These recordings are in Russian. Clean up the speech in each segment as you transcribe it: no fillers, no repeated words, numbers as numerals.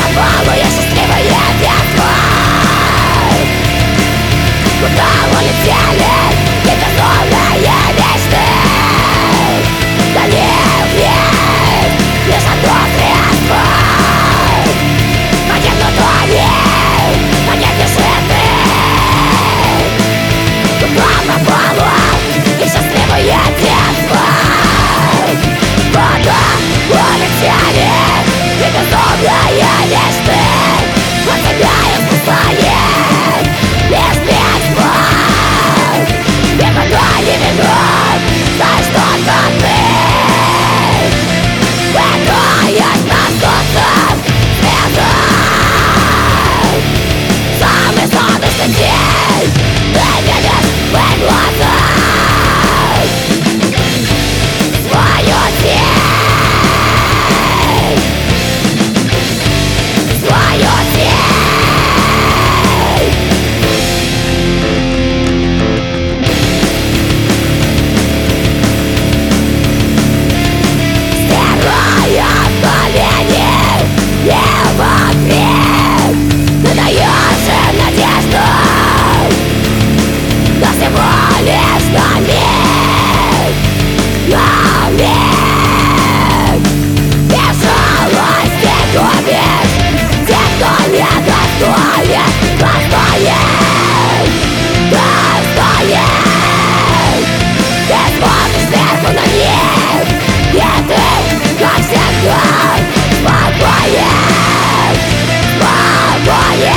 полу я счастливое детство. Куда улетели и безумные мечты? Да нет, лишь одно средство. Погибнут они, погибнешь и ты. Куда пропало и счастливое детство? Куда улетели и безумные мечты? От тебя искусает лишь бегство. Никуда не бегут, знаешь только ты. Пытаясь проснуться звездой. Самый солнечный день ты видишь в моих глазах свою тень. Свою тень. Стирая колени его крик, ты даешь им надежду на всего лишь на миг, на миг. Безжалости губишь тех, кто не достоин, достоин, достоин. Ты смотришь сверху на них, и ты, как всегда, спокоен, спокоен.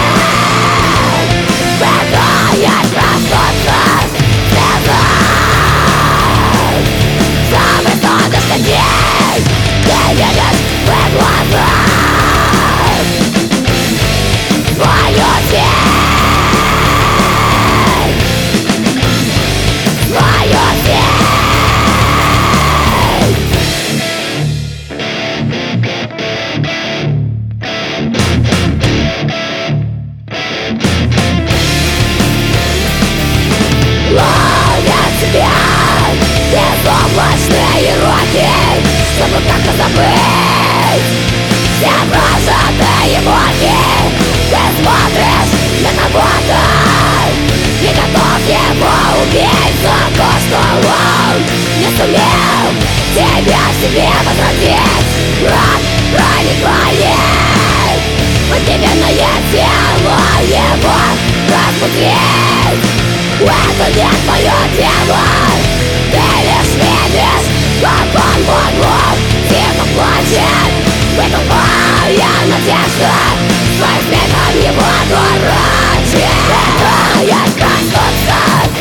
Пытаясь проснуться звездой. Самый солнечный день ты видишь в их глазах свою тень. Свою тень. Ловят тебя безоблачные руки, чтобы как-то забыть все прожитые муки. Ты смотришь на кого-то и готов его убить за то, что он не сумел тебя в себе возродить. Брат проникает в удивительное тело его разбудить. Это не твое дело, ты лишь видишь, как он вот-вот тихо плачет. Выкупая надежда, своим смехом его дурачит. Пытаясь проснуться